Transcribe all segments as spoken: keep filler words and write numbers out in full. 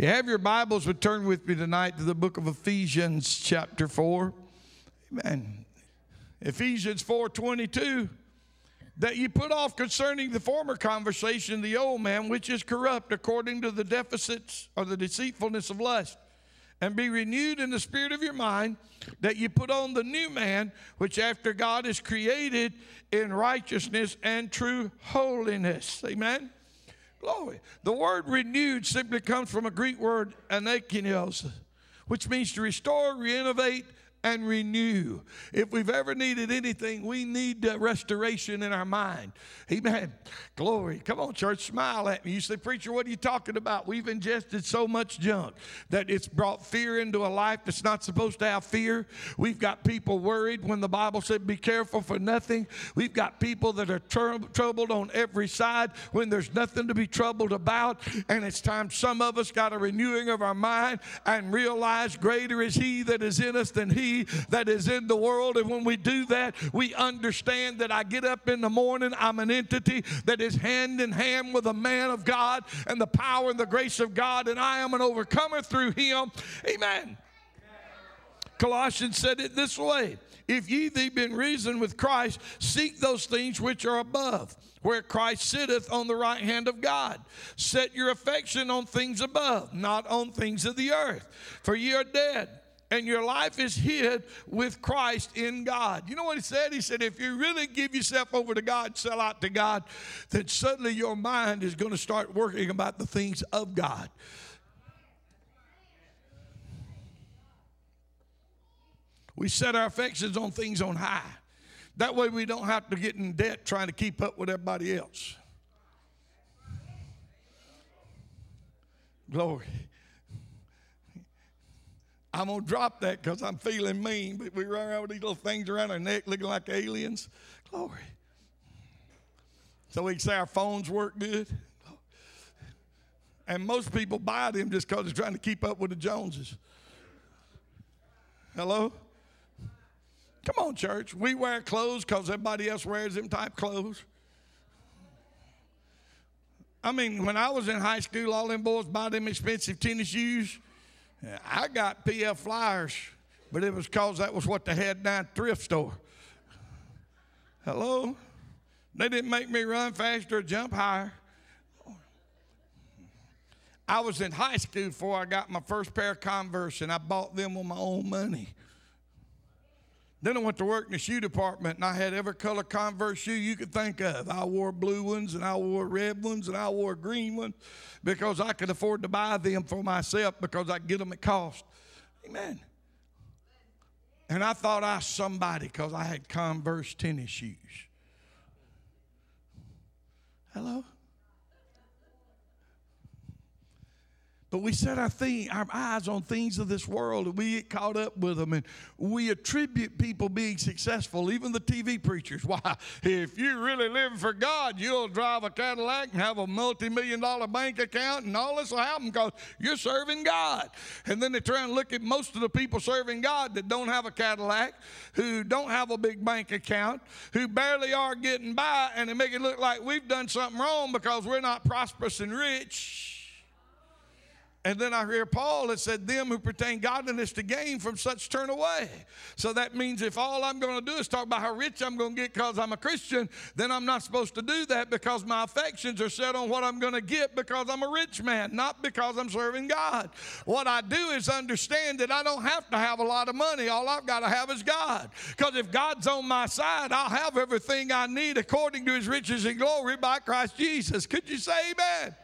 you have your Bibles, would turn with me tonight to the book of Ephesians chapter four. Amen. Ephesians four twenty-two. That you put off concerning the former conversation the old man, which is corrupt according to the deficits or the deceitfulness of lust, and be renewed in the spirit of your mind, that you put on the new man, which after God is created in righteousness and true holiness. Amen. Glory. The word renewed simply comes from a Greek word anakinios, which means to restore, renovate, and renew. If we've ever needed anything, we need uh, restoration in our mind. Amen. Glory. Come on, church, smile at me. You say, preacher, what are you talking about? We've ingested so much junk that it's brought fear into a life that's not supposed to have fear. We've got people worried when the Bible said be careful for nothing. We've got people that are tr- troubled on every side when there's nothing to be troubled about. And it's time some of us got a renewing of our mind and realize greater is he that is in us than he that is in the world. And when we do that, we understand that I get up in the morning, I'm an entity that is hand in hand with the man of God and the power and the grace of God, and I am an overcomer through him. Amen. Colossians said it this way: if ye be been risen with Christ, seek those things which are above, where Christ sitteth on the right hand of God. Set your affection on things above, not on things of the earth. For ye are dead, and your life is hid with Christ in God. You know what he said? He said, if you really give yourself over to God, sell out to God, then suddenly your mind is going to start working about the things of God. We set our affections on things on high. That way we don't have to get in debt trying to keep up with everybody else. Glory. I'm going to drop that because I'm feeling mean, but we run around with these little things around our neck looking like aliens. Glory. So we can say our phones work good. And most people buy them just because they're trying to keep up with the Joneses. Hello? Come on, church. We wear clothes because everybody else wears them type clothes. I mean, when I was in high school, all them boys buy them expensive tennis shoes. I got P F Flyers, but it was because that was what they had down at the thrift store. Hello? They didn't make me run faster or jump higher. I was in high school before I got my first pair of Converse, and I bought them with my own money. Then I went to work in the shoe department, and I had every color Converse shoe you could think of. I wore blue ones, and I wore red ones, and I wore green ones because I could afford to buy them for myself because I could get them at cost. Amen. And I thought I was somebody because I had Converse tennis shoes. Hello? But we set our, thing, our eyes on things of this world, and we get caught up with them, and we attribute people being successful, even the T V preachers. Why? If you're really living for God, you'll drive a Cadillac and have a multi-million dollar bank account, and all this will happen because you're serving God. And then they try and look at most of the people serving God that don't have a Cadillac, who don't have a big bank account, who barely are getting by, and they make it look like we've done something wrong because we're not prosperous and rich. And then I hear Paul that said, them who pertain godliness to gain, from such turn away. So that means if all I'm going to do is talk about how rich I'm going to get because I'm a Christian, then I'm not supposed to do that because my affections are set on what I'm going to get because I'm a rich man, not because I'm serving God. What I do is understand that I don't have to have a lot of money. All I've got to have is God. Because if God's on my side, I'll have everything I need according to his riches and glory by Christ Jesus. Could you say amen?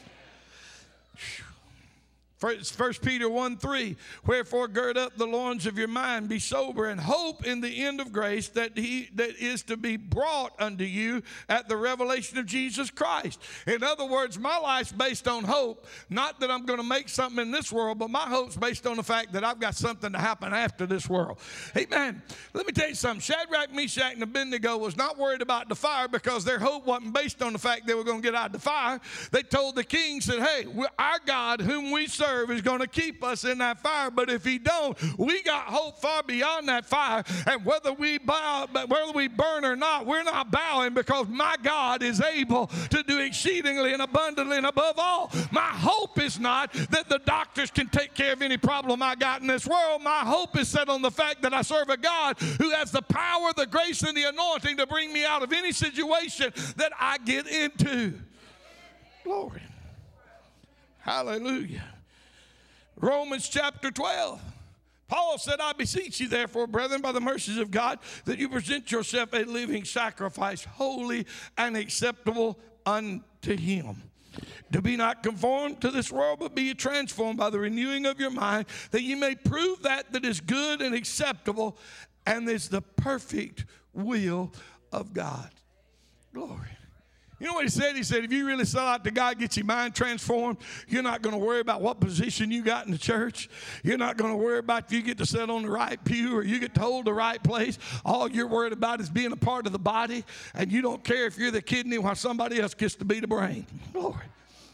First Peter one three, wherefore gird up the loins of your mind, be sober, and hope in the end of grace that he that is to be brought unto you at the revelation of Jesus Christ. In other words, my life's based on hope, not that I'm going to make something in this world, but my hope's based on the fact that I've got something to happen after this world. Amen. Let me tell you something. Shadrach, Meshach, and Abednego was not worried about the fire because their hope wasn't based on the fact they were going to get out of the fire. They told the king, said, hey, our God whom we serve serve is going to keep us in that fire. But if he don't, we got hope far beyond that fire. And whether we bow, whether we burn or not, we're not bowing, because my God is able to do exceedingly and abundantly and above all. My hope is not that the doctors can take care of any problem I got in this world. My hope is set on the fact that I serve a God who has the power, the grace, and the anointing to bring me out of any situation that I get into. Glory. Hallelujah. Romans chapter twelve. Paul said, I beseech you, therefore, brethren, by the mercies of God, that you present yourself a living sacrifice, holy and acceptable unto him. To be not conformed to this world, but be transformed by the renewing of your mind, that you may prove that that is good and acceptable, and is the perfect will of God. Glory. You know what he said? He said, if you really sell out to God, get your mind transformed, you're not going to worry about what position you got in the church. You're not going to worry about if you get to sit on the right pew or you get to hold the right place. All you're worried about is being a part of the body, and you don't care if you're the kidney while somebody else gets to be the brain. Glory.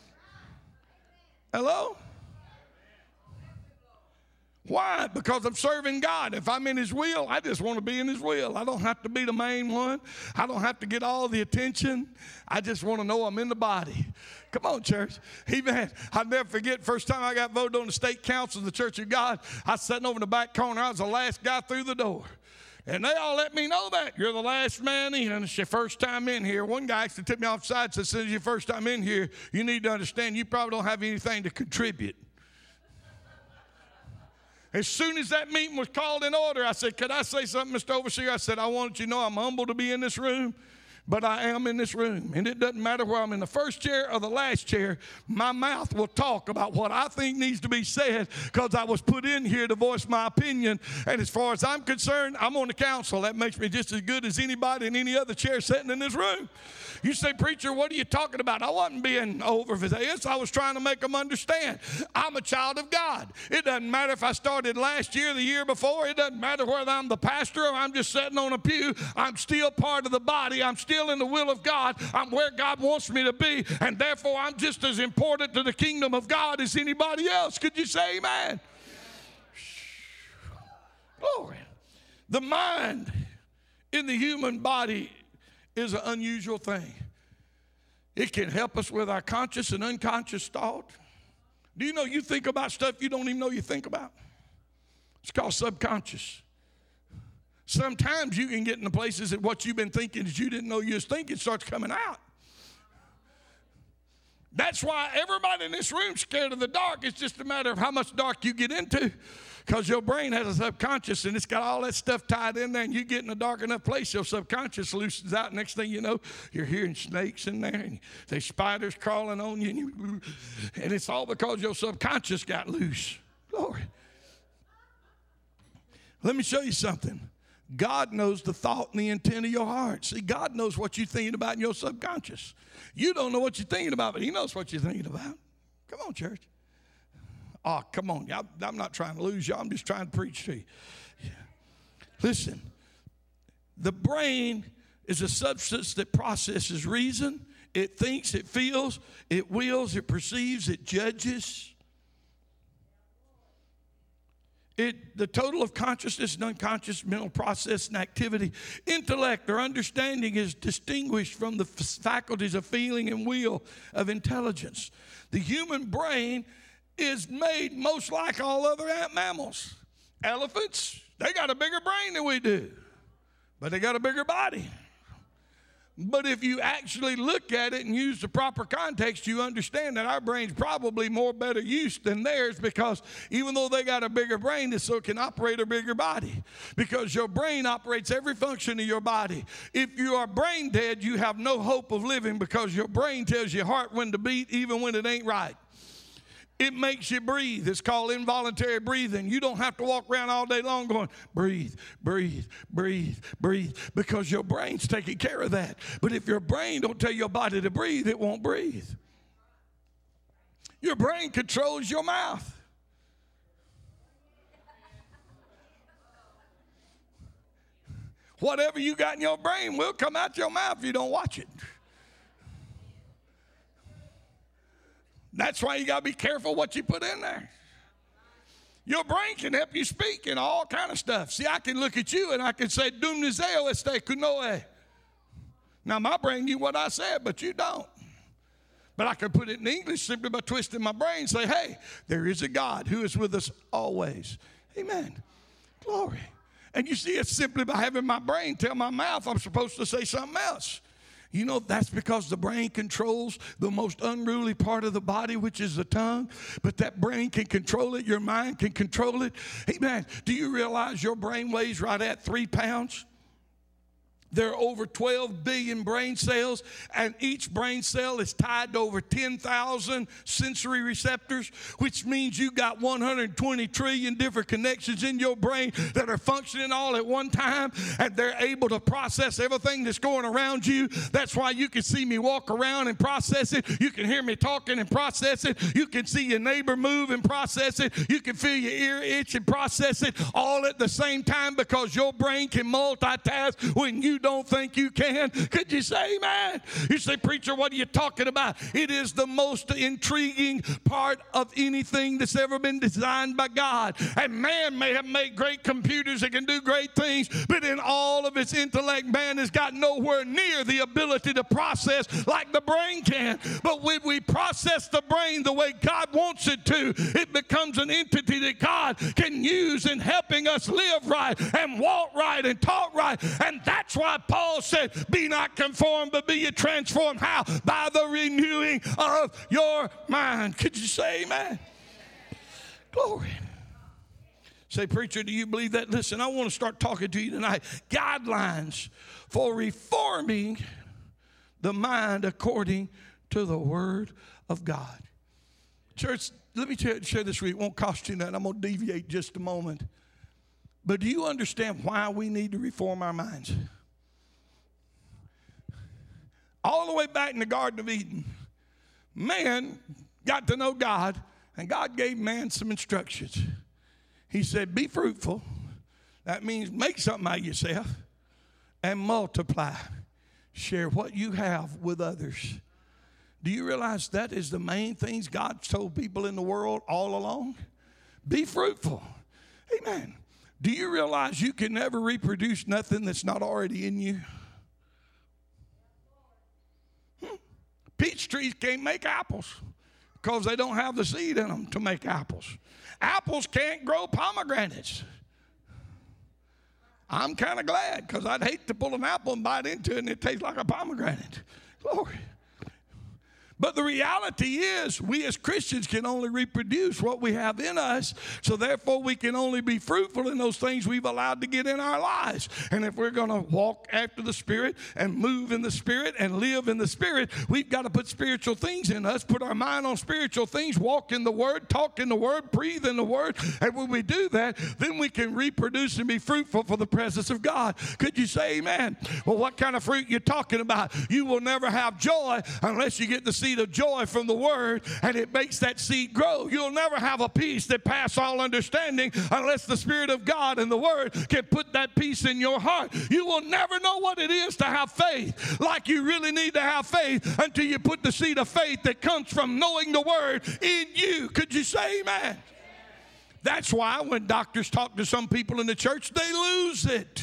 Hello? Why? Because I'm serving God. If I'm in his will, I just want to be in his will. I don't have to be the main one. I don't have to get all the attention. I just want to know I'm in the body. Come on, church. Amen. I'll never forget, first time I got voted on the state council of the Church of God, I was sitting over in the back corner. I was the last guy through the door. And they all let me know that. You're the last man in, and it's your first time in here. One guy actually took me off the side and said, since it's your first time in here, you need to understand you probably don't have anything to contribute. As soon as that meeting was called in order, I said, could I say something, Mister Overseer? I said, I want you to know I'm humble to be in this room, but I am in this room. And it doesn't matter where I'm in the first chair or the last chair. My mouth will talk about what I think needs to be said, because I was put in here to voice my opinion. And as far as I'm concerned, I'm on the council. That makes me just as good as anybody in any other chair sitting in this room. You say, preacher, what are you talking about? I wasn't being overzealous. I was trying to make them understand. I'm a child of God. It doesn't matter if I started last year, the year before. It doesn't matter whether I'm the pastor or I'm just sitting on a pew. I'm still part of the body. I'm still in the will of God. I'm where God wants me to be. And therefore, I'm just as important to the kingdom of God as anybody else. Could you say amen? Glory. The mind in the human body is an unusual thing. It can help us with our conscious and unconscious thought. Do you know you think about stuff you don't even know you think about? It's called subconscious. Sometimes you can get into places that what you've been thinking that you didn't know you was thinking starts coming out. That's why everybody in this room is scared of the dark. It's just a matter of how much dark you get into, because your brain has a subconscious, and it's got all that stuff tied in there, and you get in a dark enough place, your subconscious loosens out. Next thing you know, you're hearing snakes in there, and there's spiders crawling on you, and, you, and it's all because your subconscious got loose. Glory. Let me show you something. God knows the thought and the intent of your heart. See, God knows what you're thinking about in your subconscious. You don't know what you're thinking about, but he knows what you're thinking about. Come on, church. Oh, come on. I'm not trying to lose you. I'm just trying to preach to you. Yeah. Listen, the brain is a substance that processes reason. It thinks, it feels, it wills, it perceives, it judges. It, the total of consciousness and unconscious mental process and activity. Intellect or understanding is distinguished from the faculties of feeling and will of intelligence. The human brain is made most like all other mammals. Elephants, they got a bigger brain than we do, but they got a bigger body. But if you actually look at it and use the proper context, you understand that our brain's probably more better used than theirs, because even though they got a bigger brain, it so can operate a bigger body, because your brain operates every function of your body. If you are brain dead, you have no hope of living, because your brain tells your heart when to beat even when it ain't right. It makes you breathe. It's called involuntary breathing. You don't have to walk around all day long going, breathe, breathe, breathe, breathe, because your brain's taking care of that. But if your brain don't tell your body to breathe, it won't breathe. Your brain controls your mouth. Whatever you got in your brain will come out your mouth if you don't watch it. That's why you got to be careful what you put in there. Your brain can help you speak and all kind of stuff. See, I can look at you and I can say, Dum Nizeo este kunoe. Now, my brain knew what I said, but you don't. But I can put it in English simply by twisting my brain and say, hey, there is a God who is with us always. Amen. Glory. And you see, it's simply by having my brain tell my mouth I'm supposed to say something else. You know, that's because the brain controls the most unruly part of the body, which is the tongue. But that brain can control it. Your mind can control it. Amen. Do you realize your brain weighs right at three pounds? There are over twelve billion brain cells, and each brain cell is tied to over ten thousand sensory receptors, which means you got one hundred twenty trillion different connections in your brain that are functioning all at one time, and they're able to process everything that's going around you. That's why you can see me walk around and process it. You can hear me talking and process it. You can see your neighbor move and process it. You can feel your ear itch and process it all at the same time, because your brain can multitask when you don't think you can. Could you say amen? You say, preacher, what are you talking about? It is the most intriguing part of anything that's ever been designed by God. And man may have made great computers that can do great things, but in all of its intellect, man has got nowhere near the ability to process like the brain can. But when we process the brain the way God wants it to, it becomes an entity that God can use in helping us live right and walk right and talk right. And that's why Paul said, be not conformed, but be ye transformed. How? By the renewing of your mind. Could you say amen? Glory. Say, preacher, do you believe that? Listen, I want to start talking to you tonight. Guidelines for reforming the mind according to the Word of God. Church, let me tell you, share this with you. It won't cost you nothing. I'm going to deviate just a moment. But do you understand why we need to reform our minds? All the way back in the Garden of Eden, man got to know God, and God gave man some instructions. He said, be fruitful. That means make something out of yourself and multiply. Share what you have with others. Do you realize that is the main things God's told people in the world all along? Be fruitful. Amen. Do you realize you can never reproduce nothing that's not already in you? Hmm. Peach trees can't make apples because they don't have the seed in them to make apples. Apples can't grow pomegranates. I'm kind of glad, because I'd hate to pull an apple and bite into it and it tastes like a pomegranate. Glory. But the reality is, we as Christians can only reproduce what we have in us, so therefore we can only be fruitful in those things we've allowed to get in our lives. And if we're going to walk after the Spirit and move in the Spirit and live in the Spirit, we've got to put spiritual things in us, put our mind on spiritual things, walk in the Word, talk in the Word, breathe in the Word. And when we do that, then we can reproduce and be fruitful for the presence of God. Could you say amen? Well, what kind of fruit you talking about? You will never have joy unless you get the seed of joy from the Word, and it makes that seed grow. You'll never have a peace that passes all understanding unless the Spirit of God and the Word can put that peace in your heart. You will never know what it is to have faith like you really need to have faith until you put the seed of faith that comes from knowing the Word in you. Could you say amen? That's why when doctors talk to some people in the church, they lose it.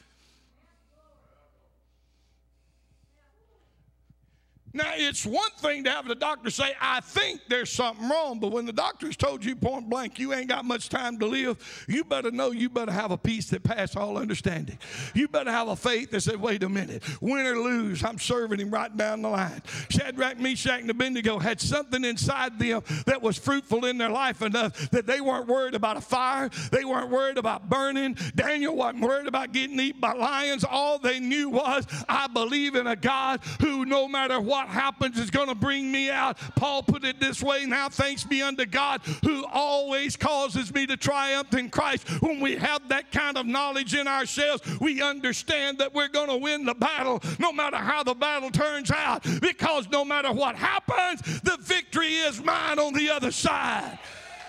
Now, it's one thing to have the doctor say, I think there's something wrong, but when the doctor's told you point blank, you ain't got much time to live, you better know you better have a peace that passes all understanding. You better have a faith that says, wait a minute, win or lose, I'm serving him right down the line. Shadrach, Meshach, and Abednego had something inside them that was fruitful in their life enough that they weren't worried about a fire. They weren't worried about burning. Daniel wasn't worried about getting eaten by lions. All they knew was, I believe in a God who, no matter what happens, is going to bring me out. Paul put it this way, now thanks be unto God who always causes me to triumph in Christ. When we have that kind of knowledge in ourselves, we understand that we're going to win the battle no matter how the battle turns out, because no matter what happens, the victory is mine on the other side.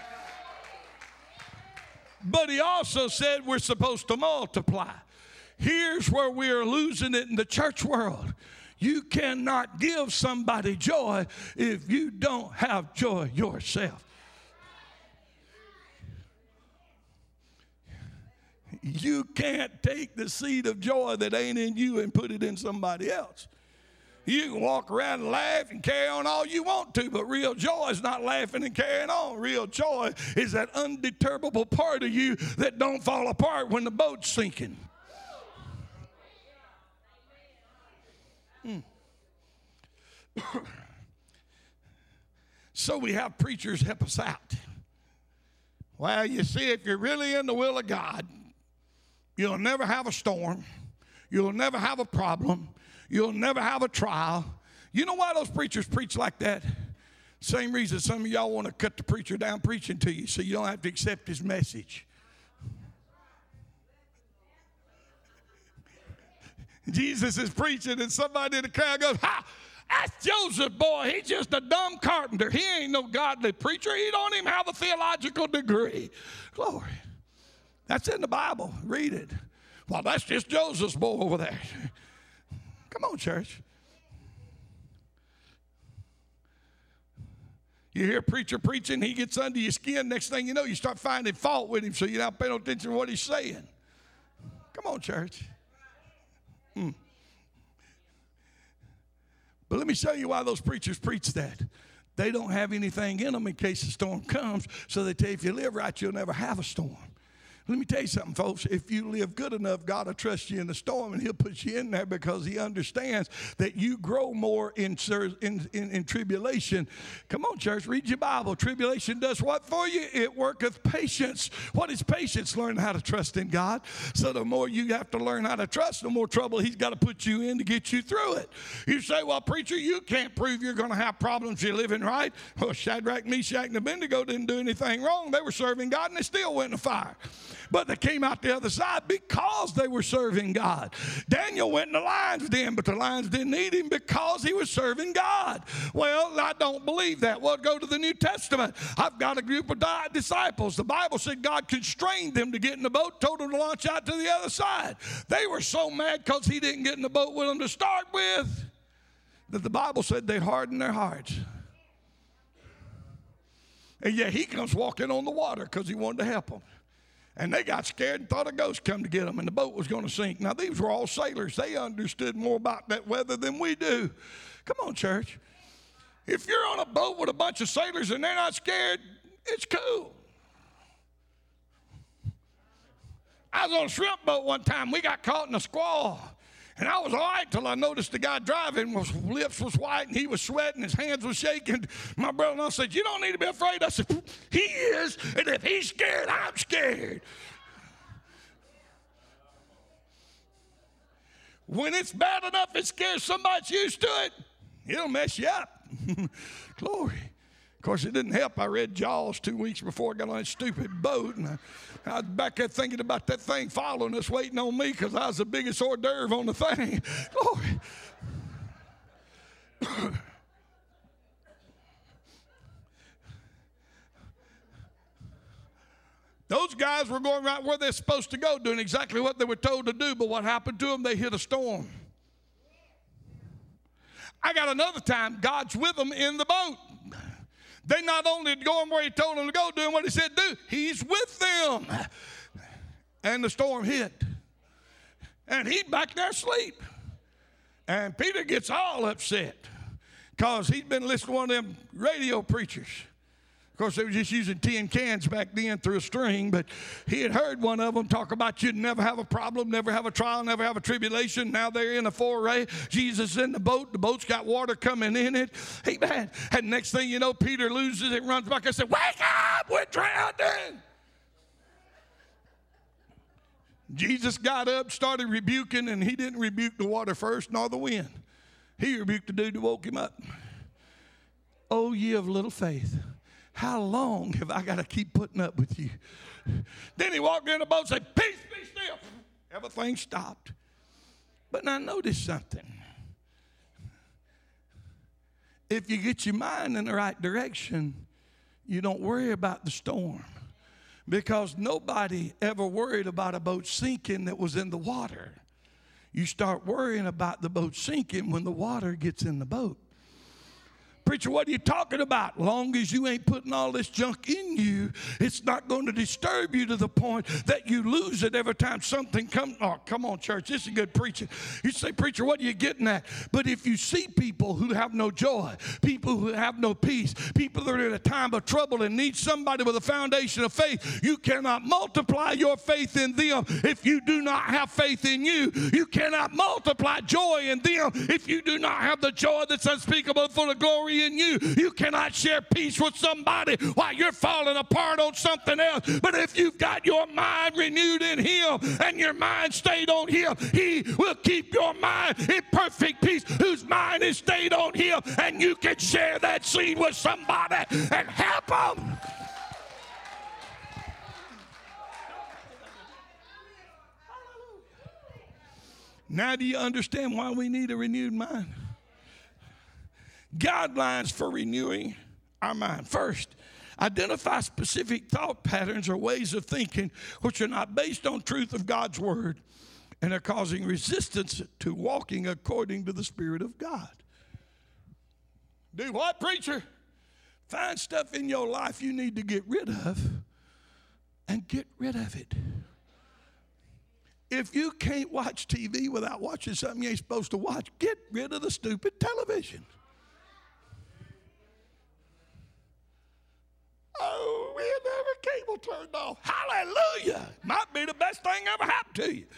But he also said we're supposed to multiply. Here's where we are losing it in the church world. You cannot give somebody joy if you don't have joy yourself. You can't take the seed of joy that ain't in you and put it in somebody else. You can walk around and laugh and carry on all you want to, but real joy is not laughing and carrying on. Real joy is that undeterminable part of you that don't fall apart when the boat's sinking. Hmm. So we have preachers help us out. Well, you see, if you're really in the will of God, you'll never have a storm. You'll never have a problem. You'll never have a trial. You know why those preachers preach like that? Same reason some of y'all want to cut the preacher down preaching to you so you don't have to accept his message. Jesus is preaching and somebody in the crowd goes, ha! That's Joseph, boy. He's just a dumb carpenter. He ain't no godly preacher. He don't even have a theological degree. Glory. That's in the Bible. Read it. Well, that's just Joseph's boy over there. Come on, church. You hear a preacher preaching, he gets under your skin. Next thing you know, you start finding fault with him so you're not paying attention to what he's saying. Come on, church. Hmm. But let me show you why those preachers preach that. They don't have anything in them in case the storm comes, so they tell you if you live right, you'll never have a storm. Let me tell you something, folks. If you live good enough, God will trust you in the storm, and he'll put you in there because he understands that you grow more in, in, in, in tribulation. Come on, church, read your Bible. Tribulation does what for you? It worketh patience. What is patience? Learn how to trust in God. So the more you have to learn how to trust, the more trouble he's got to put you in to get you through it. You say, well, preacher, you can't prove you're going to have problems. You're living right. Well, Shadrach, Meshach, and Abednego didn't do anything wrong. They were serving God, and they still went in the fire. But they came out the other side because they were serving God. Daniel went in the lion's den, but the lions didn't eat him because he was serving God. Well, I don't believe that. Well, go to the New Testament. I've got a group of disciples. The Bible said God constrained them to get in the boat, told them to launch out to the other side. They were so mad because he didn't get in the boat with them to start with that the Bible said they hardened their hearts. And yet he comes walking on the water because he wanted to help them. And they got scared and thought a ghost come to get them and the boat was going to sink. Now, these were all sailors. They understood more about that weather than we do. Come on, church. If you're on a boat with a bunch of sailors and they're not scared, it's cool. I was on a shrimp boat one time. We got caught in a squall. And I was all right till I noticed the guy driving, his lips was white and he was sweating, his hands were shaking. My brother-in-law said, you don't need to be afraid. I said, he is, and if he's scared, I'm scared. When it's bad enough it scares somebody that's used to it, it'll mess you up. Glory. Of course, it didn't help. I read Jaws two weeks before I got on that stupid boat, and I, I was back there thinking about that thing following us, waiting on me because I was the biggest hors d'oeuvre on the thing. Glory. Those guys were going right where they're supposed to go, doing exactly what they were told to do, but what happened to them? They hit a storm. I got another time, God's with them in the boat. They not only going where he told them to go, doing what he said do, he's with them. And the storm hit. And he's back there asleep. And Peter gets all upset because he's been listening to one of them radio preachers. Of course, they were just using tin cans back then through a string, but he had heard one of them talk about you'd never have a problem, never have a trial, never have a tribulation. Now they're in a foray. Jesus is in the boat. The boat's got water coming in it. Hey, man. And next thing you know, Peter loses it, runs back and said, wake up, we're drowning. Jesus got up, started rebuking, and he didn't rebuke the water first, nor the wind. He rebuked the dude who woke him up. Oh, ye of little faith. How long have I got to keep putting up with you? Then he walked in the boat and said, peace, be still. Everything stopped. But now notice something. If you get your mind in the right direction, you don't worry about the storm. Because nobody ever worried about a boat sinking that was in the water. You start worrying about the boat sinking when the water gets in the boat. Preacher, what are you talking about? Long as you ain't putting all this junk in you, it's not going to disturb you to the point that you lose it every time something comes. Oh, come on, church. This is good preaching. You say, preacher, what are you getting at? But if you see people who have no joy, people who have no peace, people that are in a time of trouble and need somebody with a foundation of faith, you cannot multiply your faith in them if you do not have faith in you. You cannot multiply joy in them if you do not have the joy that's unspeakable for the glory in you. You cannot share peace with somebody while you're falling apart on something else. But if you've got your mind renewed in Him and your mind stayed on Him, He will keep your mind in perfect peace, whose mind is stayed on Him, and you can share that seed with somebody and help them. Now do you understand why we need a renewed mind? Guidelines for renewing our mind. First, identify specific thought patterns or ways of thinking which are not based on truth of God's word and are causing resistance to walking according to the Spirit of God. Do what, preacher? Find stuff in your life you need to get rid of and get rid of it. If you can't watch T V without watching something you ain't supposed to watch, get rid of the stupid television. Oh, we had every cable turned off. Hallelujah. Might be the best thing ever happened to you.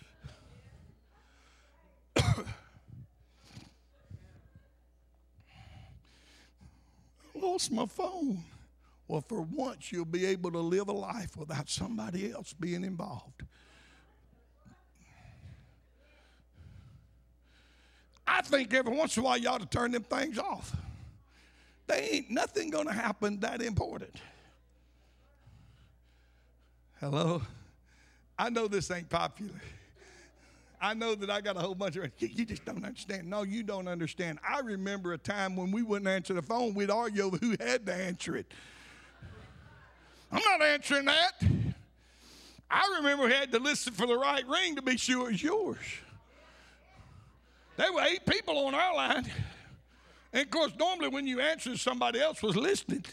I lost my phone. Well, for once, you'll be able to live a life without somebody else being involved. I think every once in a while you ought to turn them things off. There ain't nothing going to happen that important. Hello? I know this ain't popular. I know that I got a whole bunch of, you just don't understand. No, you don't understand. I remember a time when we wouldn't answer the phone. We'd argue over who had to answer it. I'm not answering that. I remember we had to listen for the right ring to be sure it was yours. There were eight people on our line. And, of course, normally when you answer, somebody else was listening.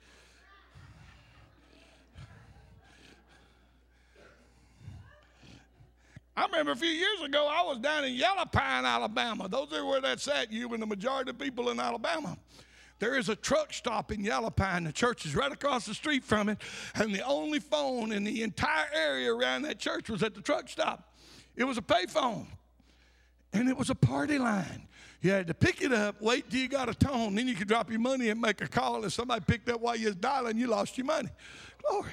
I remember a few years ago, I was down in Yellow Pine, Alabama. Those are where that's at, you and the majority of people in Alabama. There is a truck stop in Yellow Pine. The church is right across the street from it. And the only phone in the entire area around that church was at the truck stop. It was a pay phone. And it was a party line. You had to pick it up, wait till you got a tone, then you could drop your money and make a call. If somebody picked up while you was dialing, you lost your money. Glory.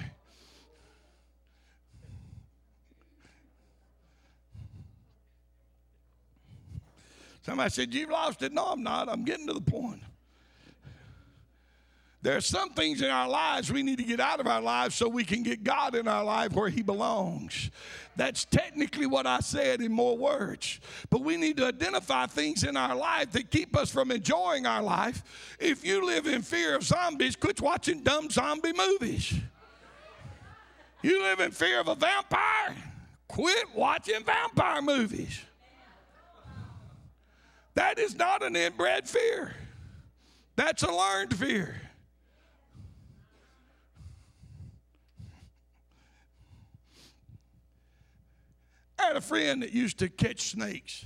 Somebody said, you've lost it. No, I'm not. I'm getting to the point. There are some things in our lives we need to get out of our lives so we can get God in our life where He belongs. That's technically what I said in more words. But we need to identify things in our life that keep us from enjoying our life. If you live in fear of zombies, quit watching dumb zombie movies. You live in fear of a vampire, quit watching vampire movies. That is not an inbred fear. That's a learned fear. I had a friend that used to catch snakes.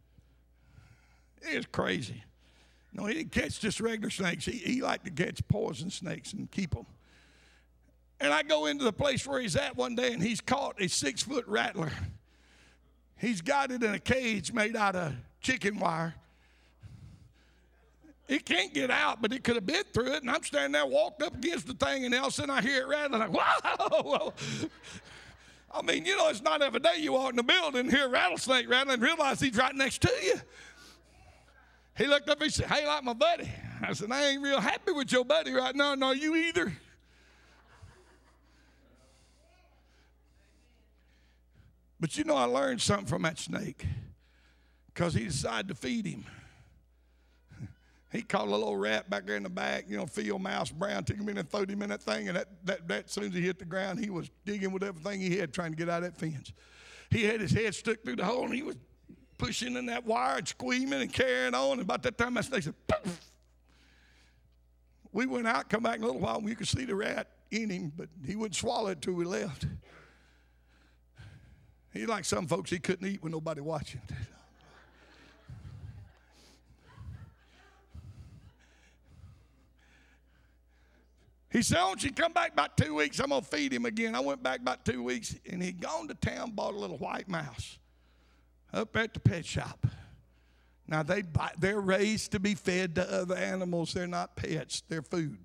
It was crazy. No, he didn't catch just regular snakes. He, he liked to catch poison snakes and keep them. And I go into the place where he's at one day, and he's caught a six-foot rattler. He's got it in a cage made out of chicken wire. It can't get out, but it could have bit through it. And I'm standing there, walked up against the thing, and all of a sudden I hear it rattling. I'm like, whoa! I mean, you know, it's not every day you walk in the building and hear a rattlesnake rattling and realize he's right next to you. He looked up and he said, hey, like my buddy. I said, I ain't real happy with your buddy right now. No, you either. But you know, I learned something from that snake because he decided to feed him. He caught a little rat back there in the back, you know, field mouse, brown, took him in and threw him in that thing, and that, that, that, as soon as he hit the ground, he was digging with everything he had trying to get out of that fence. He had his head stuck through the hole, and he was pushing in that wire and squeaming and carrying on. And about that time, that snake said, poof. We went out, come back in a little while, and we could see the rat in him, but he wouldn't swallow it till we left. He like some folks, he couldn't eat with nobody watching. He said, "Don't you come back about two weeks, I'm going to feed him again." I went back about two weeks, and he'd gone to town, bought a little white mouse up at the pet shop. Now, they buy, they're raised to be fed to other animals. They're not pets. They're food.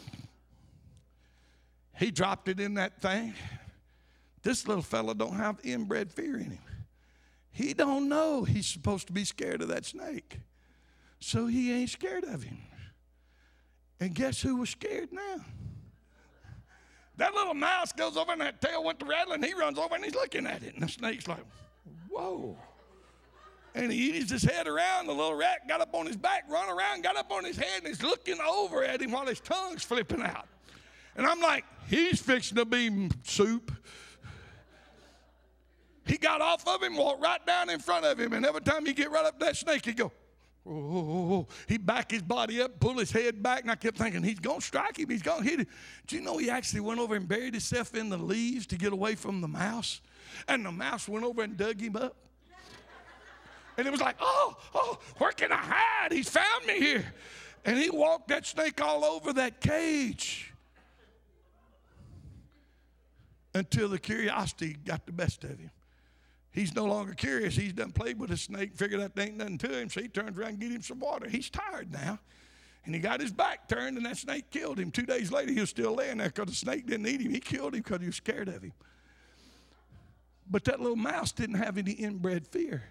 He dropped it in that thing. This little fella don't have inbred fear in him. He don't know he's supposed to be scared of that snake. So he ain't scared of him. And guess who was scared now? That little mouse goes over and that tail went to rattling. He runs over and he's looking at it. And the snake's like, whoa. And he eased his head around. The little rat got up on his back, run around, got up on his head, and he's looking over at him while his tongue's flipping out. And I'm like, he's fixing to be soup. He got off of him, walked right down in front of him, and every time he get right up to that snake, he'd go, oh, oh, oh, oh. He'd back his body up, pull his head back, and I kept thinking, he's going to strike him, he's going to hit him. Do you know he actually went over and buried himself in the leaves to get away from the mouse? And the mouse went over and dug him up. And it was like, oh, oh, where can I hide? He's found me here. And he walked that snake all over that cage until the curiosity got the best of him. He's no longer curious. He's done played with a snake, figured out there ain't nothing to him, so he turns around and get him some water. He's tired now. And he got his back turned, and that snake killed him. Two days later, he was still laying there because the snake didn't eat him. He killed him because he was scared of him. But that little mouse didn't have any inbred fear.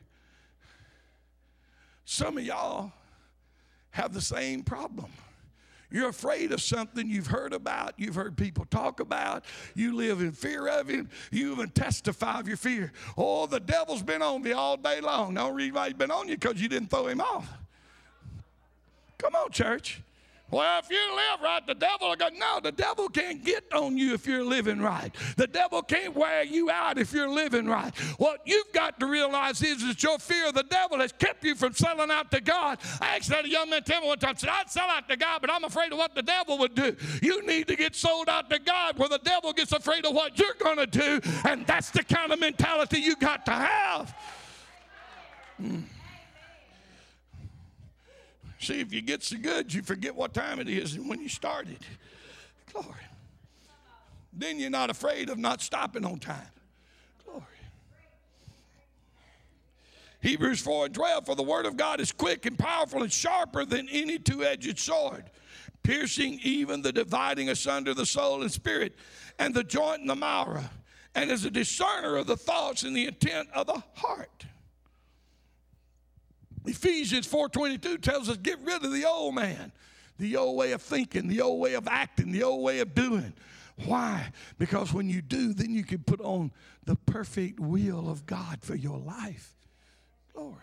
Some of y'all have the same problem. You're afraid of something you've heard about, you've heard people talk about, you live in fear of him, you even testify of your fear. Oh, the devil's been on me all day long. The only reason why he's been on you because you didn't throw him off. Come on, church. Well, if you live right, the devil will go. No, the devil can't get on you if you're living right. The devil can't wear you out if you're living right. What you've got to realize is that your fear of the devil has kept you from selling out to God. I actually had a young man tell me one time, said, I'd sell out to God, but I'm afraid of what the devil would do. You need to get sold out to God where the devil gets afraid of what you're going to do, and that's the kind of mentality you got to have. Mm. See, if you get so good, you forget what time it is and when you started. Glory. Then you're not afraid of not stopping on time. Glory. Hebrews four and twelve, for the word of God is quick and powerful and sharper than any two-edged sword, piercing even the dividing asunder the soul and spirit and the joint and the marrow, and is a discerner of the thoughts and the intent of the heart. Ephesians four twenty-two tells us get rid of the old man, the old way of thinking, the old way of acting, the old way of doing. Why? Because when you do, then you can put on the perfect will of God for your life. Glory.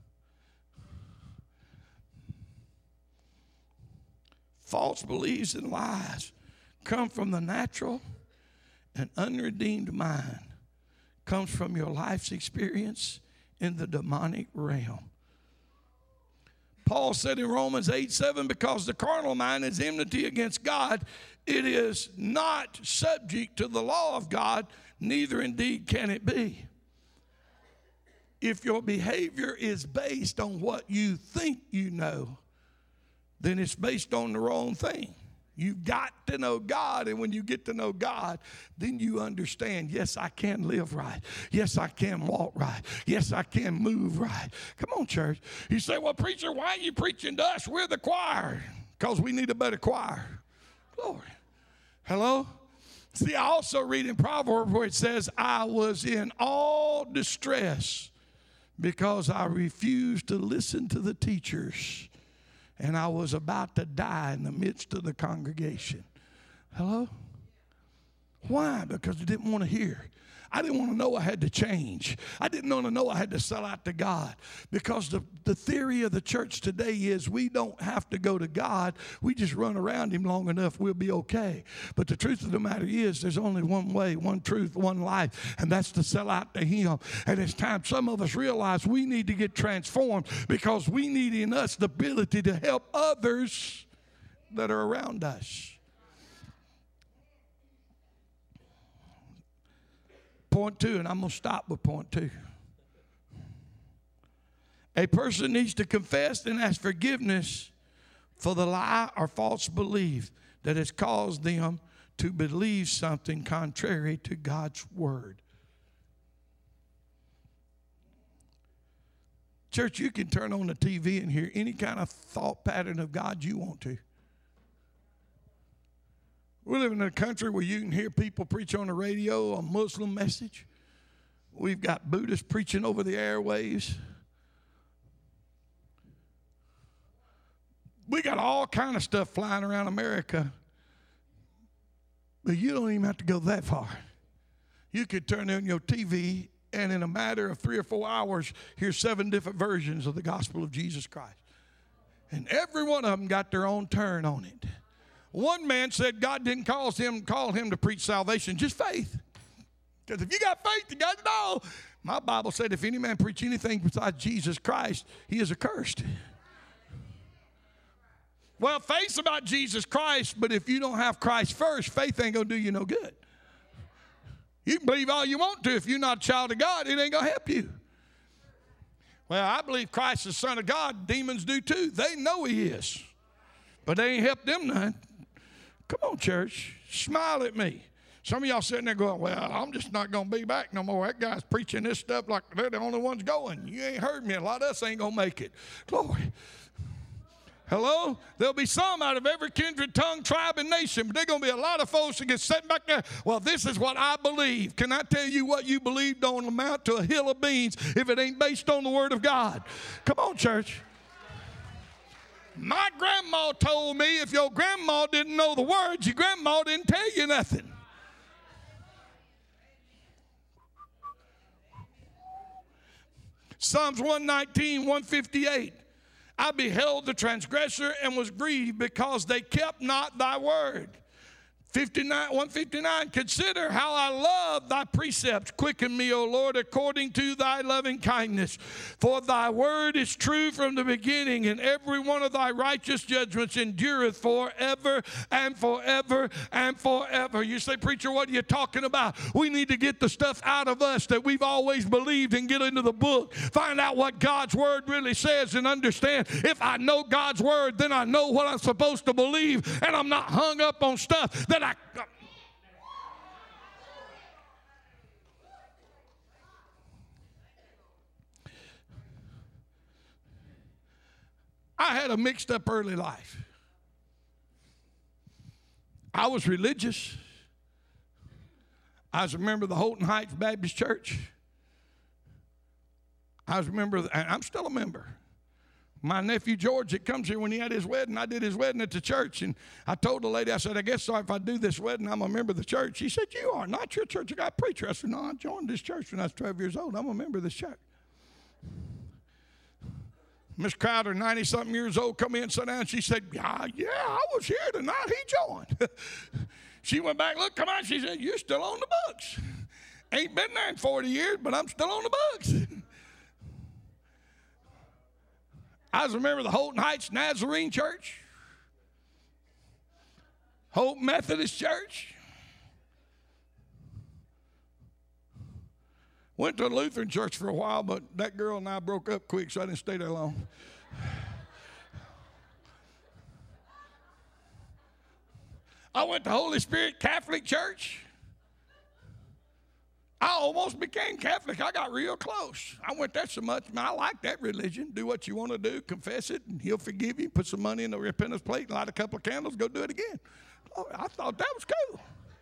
False beliefs and lies come from the natural and unredeemed mind. Comes from your life's experience in the demonic realm. Paul said in Romans eight seven, because the carnal mind is enmity against God, it is not subject to the law of God, neither indeed can it be. If your behavior is based on what you think you know, then it's based on the wrong thing. You've got to know God, and when you get to know God, then you understand, yes, I can live right. Yes, I can walk right. Yes, I can move right. Come on, church. You say, well, preacher, why are you preaching to us? We're the choir. Because we need a better choir. Glory. Hello? See, I also read in Proverbs where it says, I was in all distress because I refused to listen to the teachers. And I was about to die in the midst of the congregation. Hello? Why? Because I didn't want to hear. I didn't want to know I had to change. I didn't want to know I had to sell out to God. Because the, the theory of the church today is we don't have to go to God. We just run around him long enough, we'll be okay. But the truth of the matter is there's only one way, one truth, one life, and that's to sell out to him. And it's time some of us realize we need to get transformed because we need in us the ability to help others that are around us. Point two, and I'm going to stop with point two. A person needs to confess and ask forgiveness for the lie or false belief that has caused them to believe something contrary to God's word. Church, you can turn on the T V and hear any kind of thought pattern of God you want to. We live in a country where you can hear people preach on the radio a Muslim message. We've got Buddhists preaching over the airwaves. We got all kind of stuff flying around America. But you don't even have to go that far. You could turn on your T V and in a matter of three or four hours hear seven different versions of the gospel of Jesus Christ. And every one of them got their own turn on it. One man said God didn't call him, call him to preach salvation, just faith. Because if you got faith, you got it all. My Bible said if any man preach anything besides Jesus Christ, he is accursed. Well, faith's about Jesus Christ, but if you don't have Christ first, faith ain't going to do you no good. You can believe all you want to. If you're not a child of God, it ain't going to help you. Well, I believe Christ is the Son of God. Demons do too. They know he is. But they ain't helped them none. Come on, church. Smile at me. Some of y'all sitting there going, well, I'm just not going to be back no more. That guy's preaching this stuff like they're the only ones going. You ain't heard me. A lot of us ain't going to make it. Glory. Hello? There'll be some out of every kindred, tongue, tribe, and nation, but there's going to be a lot of folks that get set back there. Well, this is what I believe. Can I tell you what you believe don't amount to a hill of beans if it ain't based on the Word of God? Come on, church. My grandma told me if your grandma didn't know the words, your grandma didn't tell you nothing. Psalms one nineteen, one fifty-eight. I beheld the transgressor and was grieved because they kept not thy word. fifty-nine, one fifty-nine, consider how I love thy precepts. Quicken me, O Lord, according to thy loving kindness. For thy word is true from the beginning, and every one of thy righteous judgments endureth forever and forever and forever. You say, preacher, what are you talking about? We need to get the stuff out of us that we've always believed and get into the book. Find out what God's word really says and understand. If I know God's word, then I know what I'm supposed to believe, and I'm not hung up on stuff that I, I had a mixed up early life. I was religious. I was a member of the Holton Heights Baptist Church. I was a member of the, and I'm still a member. My nephew George that comes here, when he had his wedding, I did his wedding at the church. And I told the lady, I said, I guess so if I do this wedding, I'm a member of the church. She said, you are not your church. I got a preacher. I said, no, I joined this church when I was twelve years old. I'm a member of this church. Miss Crowder, ninety-something years old, come in and sat down. She said, yeah, yeah, I was here tonight. He joined. She went back, look, come on. She said, you're still on the books. Ain't been there in forty years, but I'm still on the books. I was a member of the Holton Heights Nazarene Church, Hope Methodist Church. Went to a Lutheran church for a while, but that girl and I broke up quick, so I didn't stay there long. I went to Holy Spirit Catholic Church. I almost became Catholic. I got real close. I went there so much. I like that religion. Do what you want to do. Confess it, and he'll forgive you. Put some money in the repentance plate, light a couple of candles, go do it again. Oh, I thought that was cool.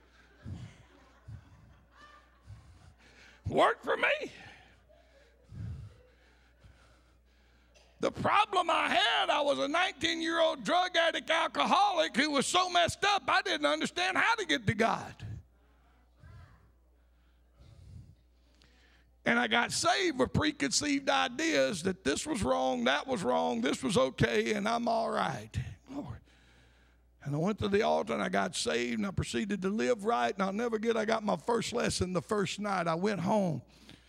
Worked for me. The problem I had, I was a nineteen-year-old drug addict alcoholic who was so messed up I didn't understand how to get to God. And I got saved with preconceived ideas that this was wrong, that was wrong, this was okay, and I'm all right. Lord. And I went to the altar and I got saved and I proceeded to live right. And I'll never forget, I got my first lesson the first night. I went home.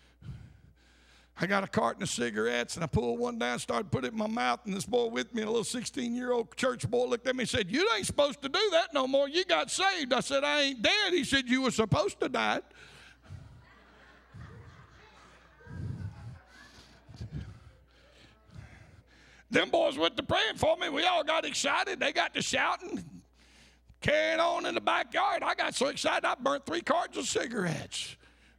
I got a carton of cigarettes and I pulled one down, started putting it in my mouth. And this boy with me, a little sixteen-year-old church boy, looked at me and said, "You ain't supposed to do that no more. You got saved." I said, "I ain't dead." He said, "You were supposed to die." Them boys went to praying for me. We all got excited. They got to shouting, carrying on in the backyard. I got so excited I burnt three cartons of cigarettes.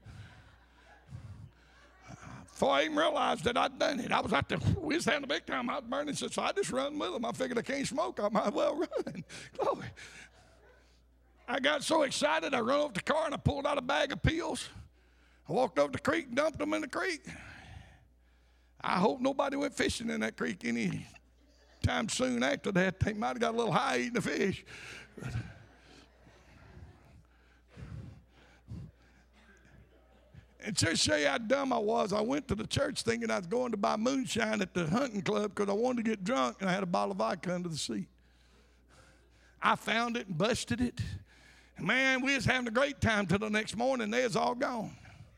Before I even realized that I'd done it, I was out there, we was having a big time. I was burning, so I just run with them. I figured I can't smoke, I might as well run. Glory. I got so excited, I run over to the car and I pulled out a bag of pills. I walked over to the creek and dumped them in the creek. I hope nobody went fishing in that creek any time soon after that. They might have got a little high eating the fish. But and just to show you how dumb I was, I went to the church thinking I was going to buy moonshine at the hunting club because I wanted to get drunk, and I had a bottle of vodka under the seat. I found it and busted it. And man, we was having a great time till the next morning. They was all gone.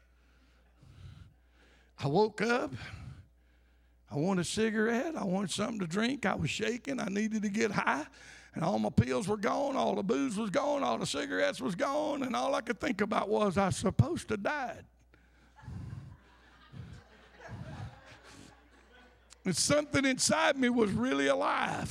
I woke up. I wanted a cigarette. I wanted something to drink. I was shaking. I needed to get high. And all my pills were gone. All the booze was gone. All the cigarettes was gone. And all I could think about was I was supposed to die. And something inside me was really alive.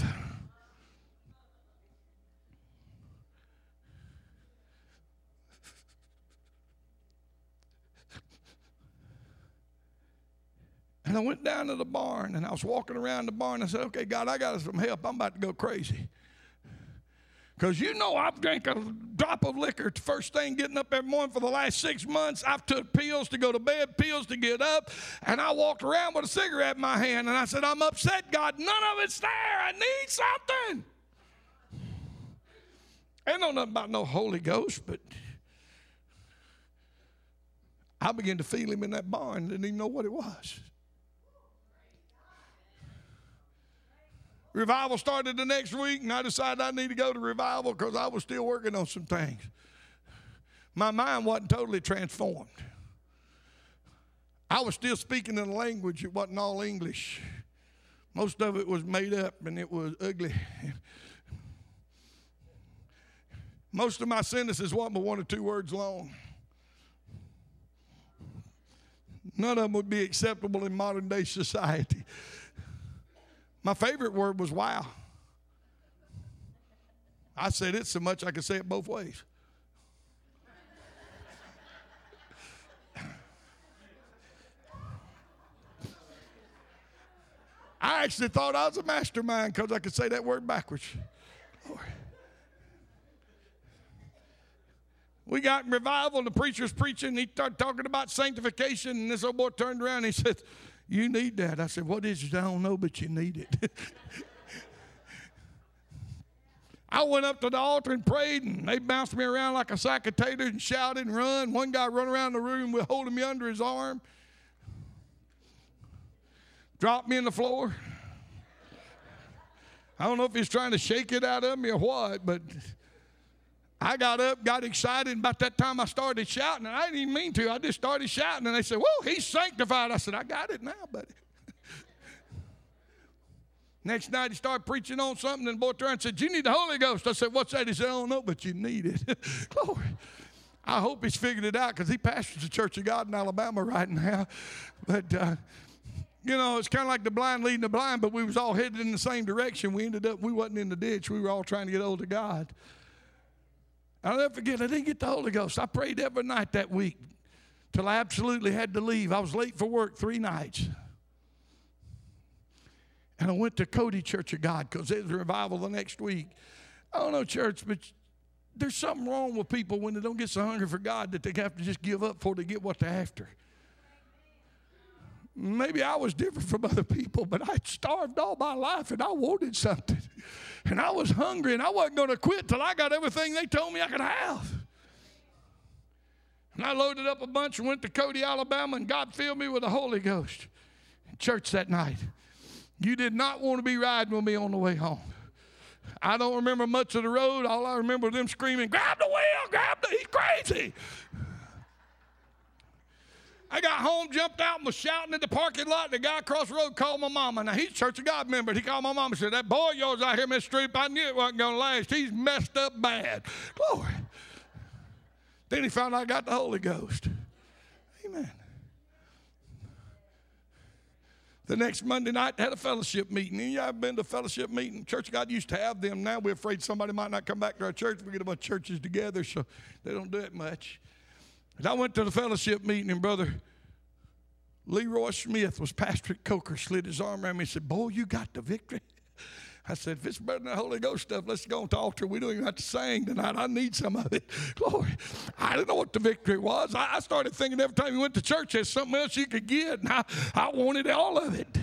And I went down to the barn, and I was walking around the barn. And I said, "Okay, God, I got some help. I'm about to go crazy." Because you know I've drank a drop of liquor the first thing getting up every morning for the last six months. I've took pills to go to bed, pills to get up, and I walked around with a cigarette in my hand, and I said, "I'm upset, God. None of it's there. I need something." I don't know nothing about no Holy Ghost, but I began to feel him in that barn. Didn't even know what it was. Revival started the next week, and I decided I need to go to revival because I was still working on some things. My mind wasn't totally transformed. I was still speaking in a language. It wasn't all English. Most of it was made up, and it was ugly. Most of my sentences wasn't but one or two words long. None of them would be acceptable in modern day society. My favorite word was "wow." I said it so much I could say it both ways. I actually thought I was a mastermind because I could say that word backwards. Lord. We got in revival, and the preacher was preaching, and he started talking about sanctification, and this old boy turned around and he said, "You need that." I said, "What is it?" "I don't know, but you need it." I went up to the altar and prayed, and they bounced me around like a sack of taters and shouted and run. One guy run around the room with holding me under his arm, dropped me in the floor. I don't know if he's trying to shake it out of me or what, but I got up, got excited, and about that time I started shouting, and I didn't even mean to. I just started shouting, and they said, "Whoa, he's sanctified." I said, "I got it now, buddy." Next night he started preaching on something, and the boy turned and said, "You need the Holy Ghost." I said, "What's that?" He said, "I don't know, but you need it." Glory. I hope he's figured it out because he pastors the Church of God in Alabama right now. But, uh, you know, it's kind of like the blind leading the blind, but we was all headed in the same direction. We ended up, we wasn't in the ditch. We were all trying to get hold of God. I'll never forget, I didn't get the Holy Ghost. I prayed every night that week till I absolutely had to leave. I was late for work three nights. And I went to Cody Church of God because there was a revival the next week. I don't know, church, but there's something wrong with people when they don't get so hungry for God that they have to just give up before they get what they're after. Maybe I was different from other people, but I starved all my life and I wanted something. And I was hungry and I wasn't going to quit till I got everything they told me I could have. And I loaded up a bunch and went to Cody, Alabama, and God filled me with the Holy Ghost. In church that night. You did not want to be riding with me on the way home. I don't remember much of the road. All I remember them screaming, grab the wheel, grab the, he's crazy. I got home, jumped out, and was shouting in the parking lot. The guy across the road called my mama. Now, he's a Church of God member. He called my mama and said, that boy of yours out here, Miss Streep, I knew it wasn't going to last. He's messed up bad. Glory. Then he found out I got the Holy Ghost. Amen. The next Monday night, they had a fellowship meeting. You ever been to a fellowship meeting? Church of God used to have them. Now we're afraid somebody might not come back to our church. We get a bunch of churches together, so they don't do it much. And I went to the fellowship meeting, and Brother Leroy Smith was pastor at Coker, slid his arm around me and said, boy, you got the victory. I said, if it's better than the Holy Ghost stuff, let's go on to the altar. We don't even have to sing tonight. I need some of it. Glory. I didn't know what the victory was. I, I started thinking every time you went to church, there's something else you could get, and I, I wanted all of it.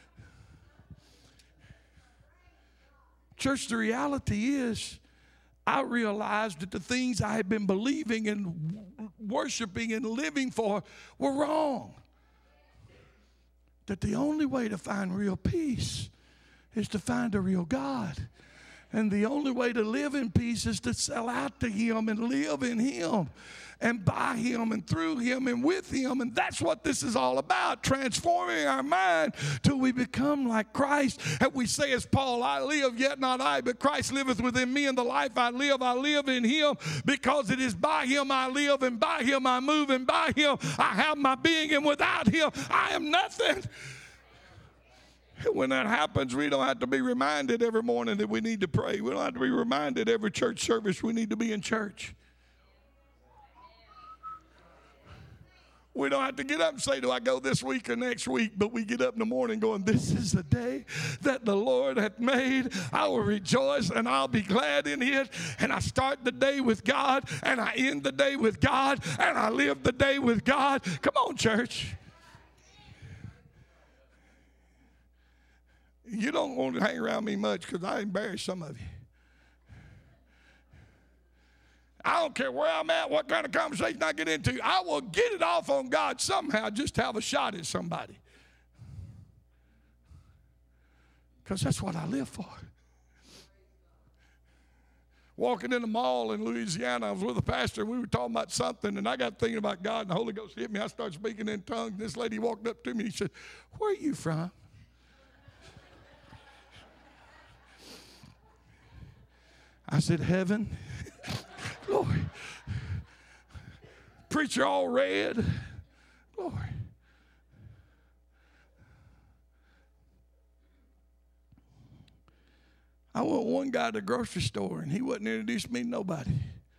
Church, the reality is, I realized that the things I had been believing and worshiping and living for were wrong. That the only way to find real peace is to find a real God. And the only way to live in peace is to sell out to Him and live in Him and by Him and through Him and with Him. And that's what this is all about, transforming our mind till we become like Christ. And we say as Paul, I live, yet not I, but Christ liveth within me, and the life I live, I live in Him, because it is by Him I live, and by Him I move, and by Him I have my being, and without Him I am nothing. When that happens, we don't have to be reminded every morning that we need to pray. We don't have to be reminded every church service we need to be in church. We don't have to get up and say, do I go this week or next week? But we get up in the morning going, this is the day that the Lord hath made. I will rejoice and I'll be glad in it. And I start the day with God, and I end the day with God, and I live the day with God. Come on, church. You don't want to hang around me much because I embarrass some of you. I don't care where I'm at, what kind of conversation I get into. I will get it off on God somehow just to have a shot at somebody. Because that's what I live for. Walking in the mall in Louisiana, I was with a pastor, and we were talking about something, and I got thinking about God, and the Holy Ghost hit me. I started speaking in tongues. This lady walked up to me and she said, where are you from? I said, heaven. Glory. Preacher all red. Glory. I went one guy to the grocery store, and he wouldn't introduce me to nobody.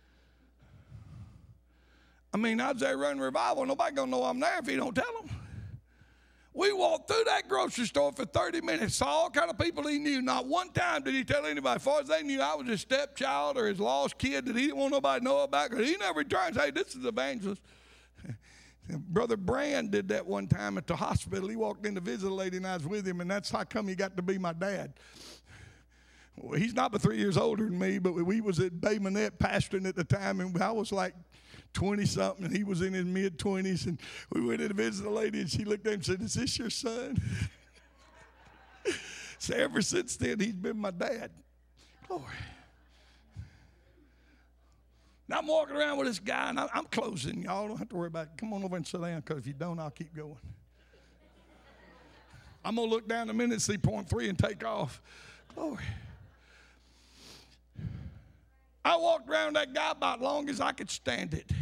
I mean, I was there running revival. Nobody gonna know I'm there if he don't tell them. We walked through that grocery store for thirty minutes, saw all kind of people he knew. Not one time did he tell anybody. As far as they knew, I was his stepchild or his lost kid that he didn't want nobody to know about, because he never tried to say, this is evangelist. Brother Brand did that one time at the hospital. He walked in to visit a lady, and I was with him, and that's how come he got to be my dad. Well, he's not but three years older than me, but we was at Bay Minette pastoring at the time, and I was like twenty-something, and he was in his mid-twenties, and we went in to visit a lady, and she looked at him and said, is this your son? So ever since then, he's been my dad. Glory. Now I'm walking around with this guy, and I'm closing. Y'all don't have to worry about it. Come on over and sit down, because if you don't, I'll keep going. I'm going to look down a minute and see point three and take off. Glory. I walked around that guy about as long as I could stand it.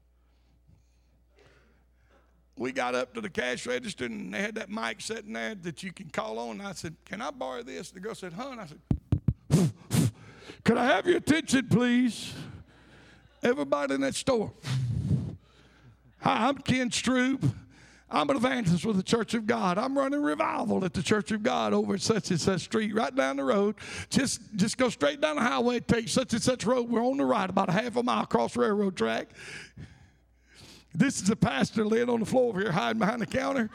We got up to the cash register, and they had that mic sitting there that you can call on. And I said, can I borrow this? The girl said, huh? And I said, could I have your attention, please? Everybody in that store. Hi, I'm Ken Stroop. I'm an evangelist with the Church of God. I'm running revival at the Church of God over at such and such street, right down the road. Just, just go straight down the highway, take such and such road. We're on the right, about a half a mile across the railroad track. This is a pastor laying on the floor over here, hiding behind the counter.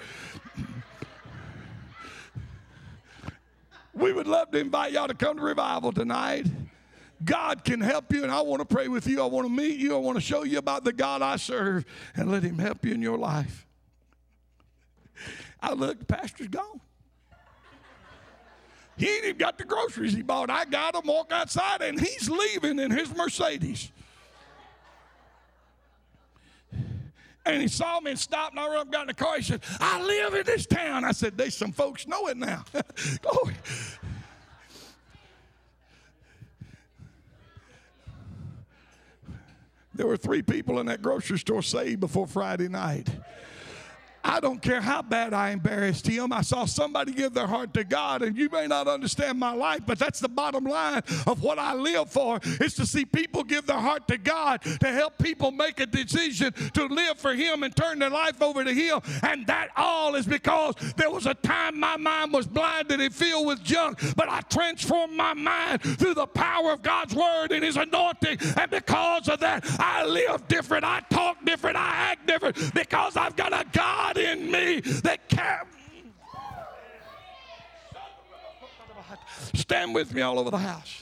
We would love to invite y'all to come to revival tonight. God can help you, and I want to pray with you. I want to meet you. I want to show you about the God I serve and let him help you in your life. I look, the pastor's gone. He ain't even got the groceries he bought. I got him, walk outside, and he's leaving in his Mercedes. And he saw me and stopped, and I ran up, got in the car. He said, I live in this town. I said, there's some folks know it now. Glory. There were three people in that grocery store saved before Friday night. I don't care how bad I embarrassed him. I saw somebody give their heart to God, and you may not understand my life, but that's the bottom line of what I live for, is to see people give their heart to God, to help people make a decision to live for him and turn their life over to him. And that all is because there was a time my mind was blinded and filled with junk, but I transformed my mind through the power of God's word and his anointing. And because of that, I live different, I talk different, I act different, because I've got a God in me that can. Stand with me all over the house.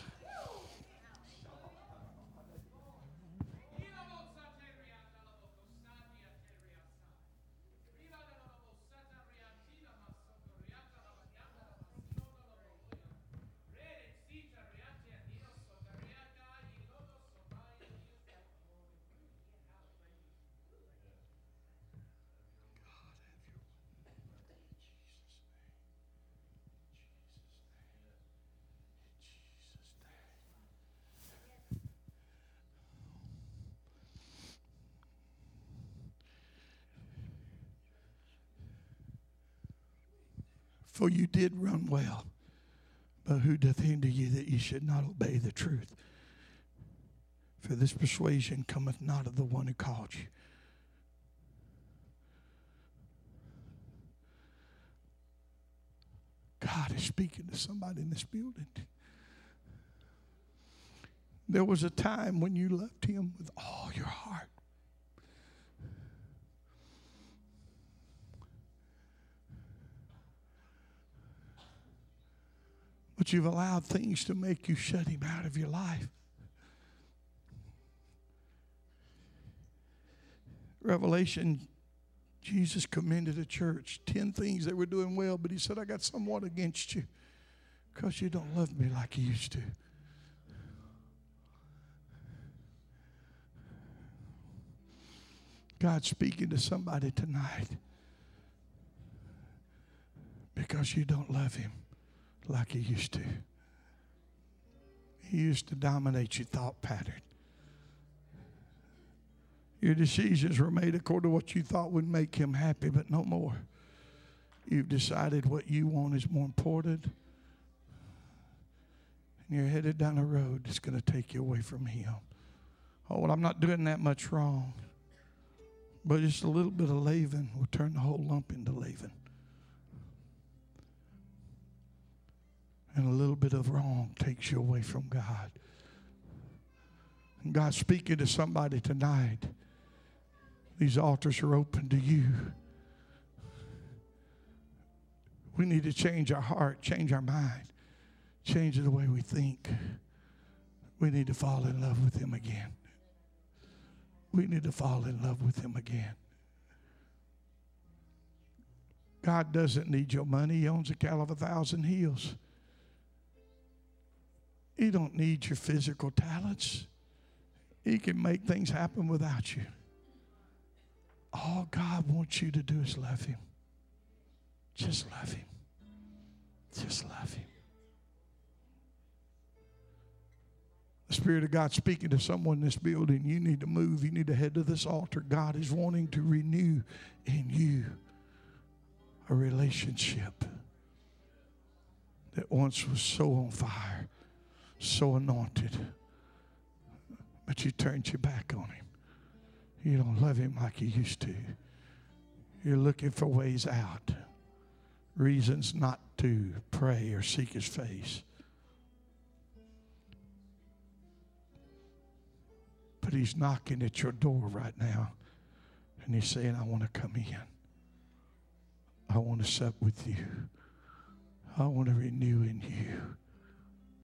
For you did run well, but who doth hinder you that ye should not obey the truth? For this persuasion cometh not of the one who called you. God is speaking to somebody in this building. There was a time when you loved him with all your heart. But you've allowed things to make you shut him out of your life. Revelation, Jesus commended a church, ten things they were doing well, but he said, I got somewhat against you because you don't love me like you used to. God's speaking to somebody tonight because you don't love him like he used to. He used to dominate your thought pattern. Your decisions were made according to what you thought would make him happy, but no more. You've decided what you want is more important, and you're headed down a road that's going to take you away from him. Oh, well, I'm not doing that much wrong, but just a little bit of leaven will turn the whole lump into leaven. And a little bit of wrong takes you away from God. And God's speaking to somebody tonight. These altars are open to you. We need to change our heart, change our mind, change the way we think. We need to fall in love with him again. We need to fall in love with him again. God doesn't need your money. He owns a cattle of a thousand hills. He don't need your physical talents. He can make things happen without you. All God wants you to do is love him. Just love him. Just love him. The Spirit of God speaking to someone in this building. You need to move. You need to head to this altar. God is wanting to renew in you a relationship that once was so on fire, so anointed, but you turned your back on him. You don't love him like you used to. You're looking for ways out, reasons not to pray or seek his face. But he's knocking at your door right now, and he's saying, I want to come in. I want to sup with you. I want to renew in you.